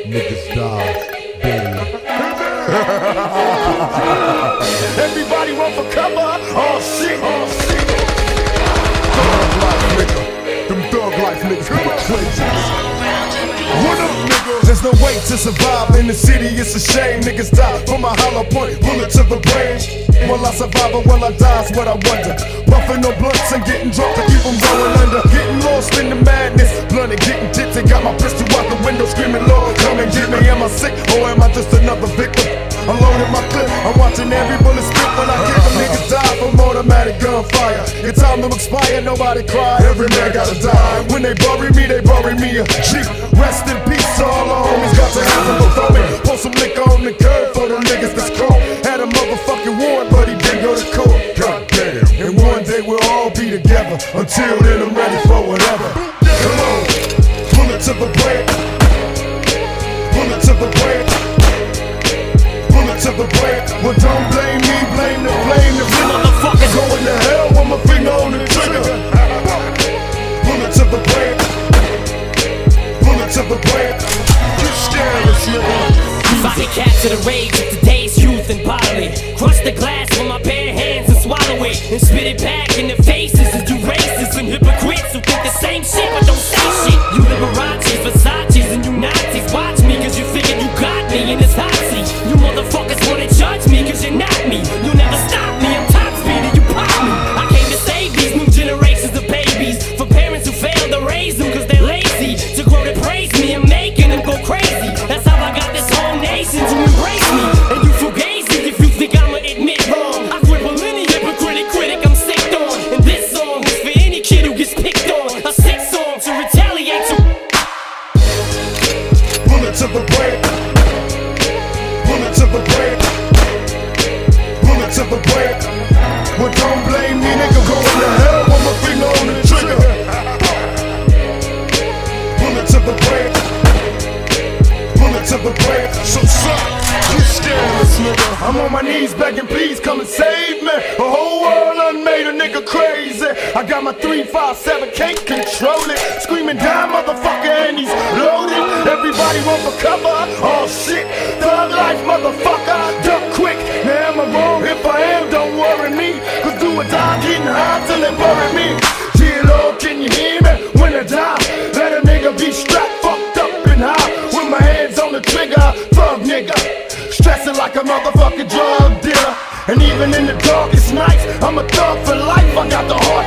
niggas die, baby. Everybody run for cover. Oh shit, oh shit. Thug life, nigga. Them thug life niggas be the craziest. What up, nigga? There's no way to survive in the city, it's a shame. Niggas die from a hollow point, bullet to the brain. Will I survive or will I die, is what I wonder. Buffing no blunts and getting drunk to keep them going under. Getting lost in the madness, blunt and getting tipsy. Got my pistol out the window screaming, Lord, come and get me. Am I sick or am I just another victim? I'm loading my clip, I'm watching every bullet spit. When I kick them, niggas die from automatic gunfire. Your time to expire, nobody cry, every man gotta die. When they bury me a G. Rest in peace, all the homies got to have them before me. Pour some liquor on the curb for them niggas that's cold. Had a motherfucking warrant, but he didn't go to court. God damn. And one day we'll all be together. Until then, I'm ready for whatever. Come on, bullet to the brain. Bullet to the brain. Bullet to the brain. Well, don't blame me, blame the flame. The motherfucker going to hell with my finger on the trigger. Bullet to the brain. Bullet to the brain. You scandalous, nigga. Body capture the rage of today's youth and bodily. Crush the glass with my bare hands and swallow it. And spit it back in their faces as you racists and hypocrites who think the same shit but don't say shit. You Liberace's, Versace's, and you Nazis. Watch me cause you figured you got me in this hot seat. You motherfuckers wanna judge me cause you're not me. You'll never stop me, I'm top speed and you pop me. I came to save these new generations of babies from parents who failed to raise them cause they're lazy. To grow to praise me and making them go crazy. That's how I got this whole nation to embrace me. And you fugazi if you think I'ma admit wrong. I cripple any hypocritic critic I'm sick on. And this song is for any kid who gets picked on. A sick song to retaliate to. Bullet to the brain. Bullet to the brain. Bullet to the brain. Well, don't blame me, nigga. Going to hell with my finger on the trigger. Bullet to the brain. Bullet to the brain. So suck. You scandalous, nigga. I'm on my knees begging, please come and save me. The whole world done made a nigga crazy. I got my 357, can't control it. Screaming down, motherfucker, and he's loaded. Everybody run for cover. Oh shit, thug life, motherfucker. Duck quick. Now am I wrong? If I am, don't worry me. Cause do or die, getting high till they bury me. Yeah, Lord, can you hear me? When I die, let a nigga be strapped, fucked up and high. With my hands on the trigger, thug nigga. Stressing like a motherfucking drug dealer. And even in the darkest nights, I'm a thug for life. I got the heart